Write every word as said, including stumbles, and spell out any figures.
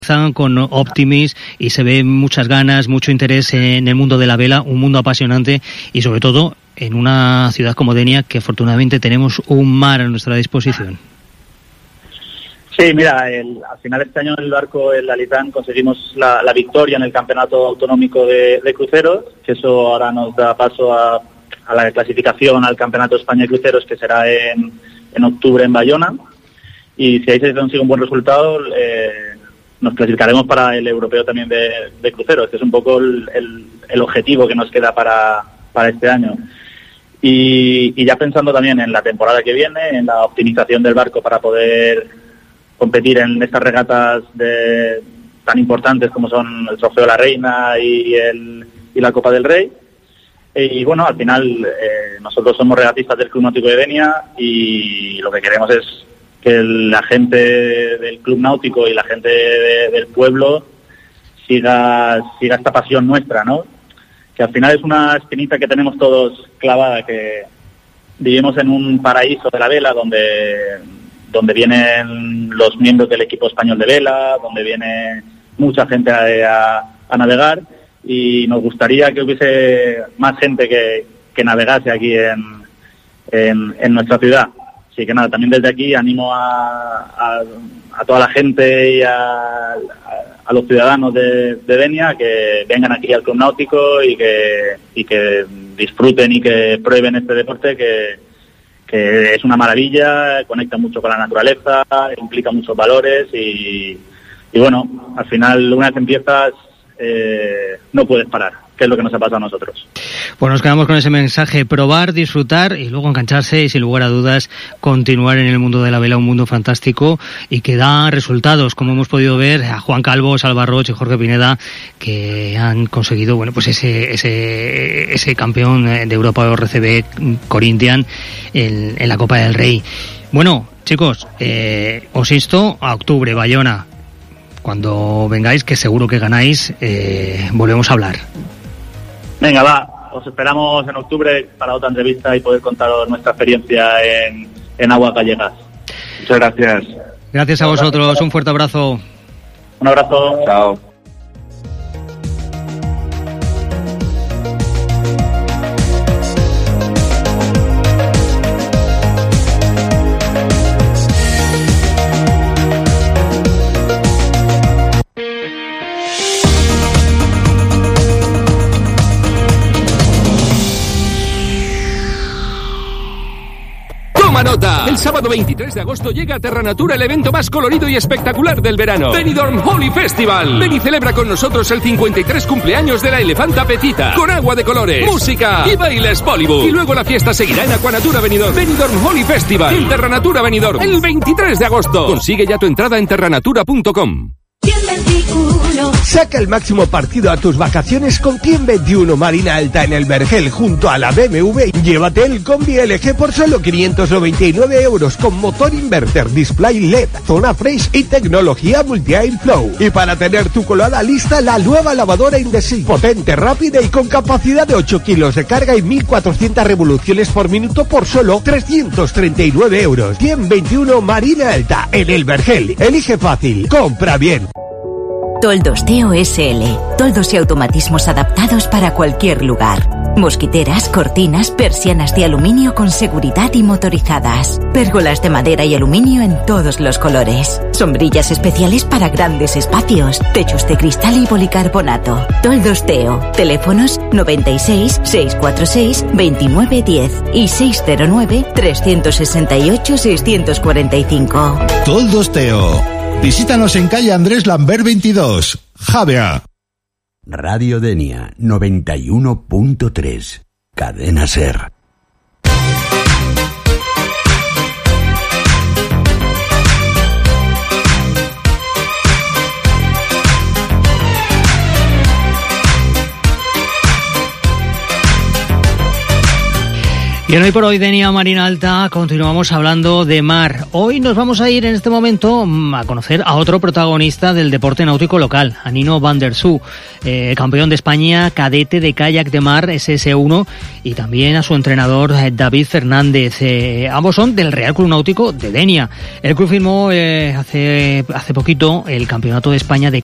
con Optimis y se ve muchas ganas, mucho interés en el mundo de la vela, un mundo apasionante y sobre todo en una ciudad como Denia que afortunadamente tenemos un mar a nuestra disposición. Sí, mira, el, al final este año en el barco, el Alitán, conseguimos la, la victoria en el campeonato autonómico de, de cruceros, que eso ahora nos da paso a, a la clasificación al campeonato de España de cruceros, que será en, en octubre en Bayona, y si ahí se consigue un buen resultado, eh, nos clasificaremos para el europeo también de, de cruceros, que es un poco el, el, el objetivo que nos queda para, para este año. Y, y ya pensando también en la temporada que viene, en la optimización del barco para poder competir en estas regatas de, tan importantes como son el Trofeo La Reina y, el, y la Copa del Rey. Y bueno, al final eh, nosotros somos regatistas del Club Náutico de Denia y lo que queremos es que la gente del Club Náutico y la gente de, del pueblo siga siga esta pasión nuestra, ¿no? Que al final es una espinita que tenemos todos clavada, que vivimos en un paraíso de la vela donde, donde vienen los miembros del equipo español de vela, donde viene mucha gente a, a, a navegar, y nos gustaría que hubiese más gente que, que navegase aquí en, en, en nuestra ciudad. Así que nada, también desde aquí animo a, a, a toda la gente y a, a, a los ciudadanos de, de Denia que vengan aquí al Club Náutico y que, y que disfruten y que prueben este deporte que, que es una maravilla, conecta mucho con la naturaleza, implica muchos valores y, y bueno, al final una vez empiezas eh, no puedes parar, que es lo que nos ha pasado a nosotros. Pues nos quedamos con ese mensaje: probar, disfrutar y luego engancharse y sin lugar a dudas continuar en el mundo de la vela, un mundo fantástico y que da resultados, como hemos podido ver a Juan Calvo, Salva Roig y Jorge Pineda, que han conseguido bueno pues ese ese ese campeón de Europa de R C B Corinthian en, en la Copa del Rey. Bueno, chicos, eh, os insto a octubre, Bayona. Cuando vengáis, que seguro que ganáis, eh, volvemos a hablar. Venga, va. Os esperamos en octubre para otra entrevista y poder contaros nuestra experiencia en, en aguas gallegas. Muchas gracias. Gracias a vosotros. Un fuerte abrazo. Un abrazo. Chao. Nota. El sábado veintitrés de agosto llega a Terra Natura el evento más colorido y espectacular del verano. Benidorm Holy Festival. Ven y celebra con nosotros el cincuenta y tres cumpleaños de la Elefanta Petita. Con agua de colores, música y bailes Bollywood. Y luego la fiesta seguirá en Aquanatura Benidorm. Benidorm Holy Festival en Terra Natura Benidorm el veintitrés de agosto. Consigue ya tu entrada en terranatura punto com. Saca el máximo partido a tus vacaciones con Cien veintiuno Marina Alta en el Vergel junto a la B M W. Llévate el combi L G por solo quinientos noventa y nueve euros con motor inverter, display L E D, zona fresh y tecnología multi-air flow. Y para tener tu colada lista, la nueva lavadora Indesit, potente, rápida y con capacidad de ocho kilos de carga y mil cuatrocientas revoluciones por minuto por solo trescientos treinta y nueve euros. Cien veintiuno Marina Alta en el Vergel. Elige fácil, compra bien. Toldos Teo S L. Toldos y automatismos adaptados para cualquier lugar. Mosquiteras, cortinas, persianas de aluminio con seguridad y motorizadas. Pérgolas de madera y aluminio en todos los colores. Sombrillas especiales para grandes espacios. Techos de cristal y policarbonato. Toldos Teo. Teléfonos noventa y seis, seiscientos cuarenta y seis, veintinueve diez y seiscientos nueve, trescientos sesenta y ocho, seiscientos cuarenta y cinco. Toldos Teo. Visítanos en calle Andrés Lambert veintidós, Javea. Radio Denia noventa y uno punto tres. Cadena Ser. Bien, hoy por hoy, Denia Marina Alta, continuamos hablando de mar. Hoy nos vamos a ir en este momento a conocer a otro protagonista del deporte náutico local, a Nino van der Sue, eh, campeón de España cadete de kayak de mar ese ese uno, y también a su entrenador eh, David Fernández. Eh, ambos son del Real Club Náutico de Denia. El club firmó eh, hace, hace poquito el Campeonato de España de